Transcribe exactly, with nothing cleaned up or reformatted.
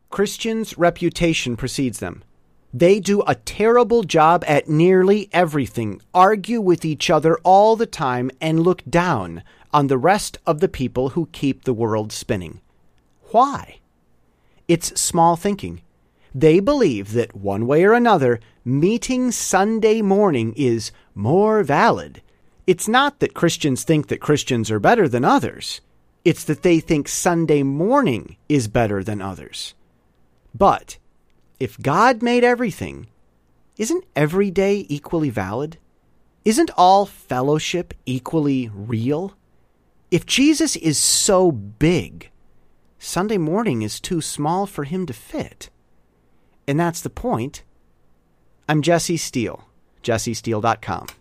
Christians' reputation precedes them. They do a terrible job at nearly everything, argue with each other all the time, and look down on the rest of the people who keep the world spinning. Why? It's small thinking. They believe that one way or another, meeting Sunday morning is more valid. It's not that Christians think that Christians are better than others. It's that they think Sunday morning is better than others. But if God made everything, isn't every day equally valid? Isn't all fellowship equally real? If Jesus is so big, Sunday morning is too small for him to fit. And that's the point. I'm Jesse Steele, jesse steele dot com.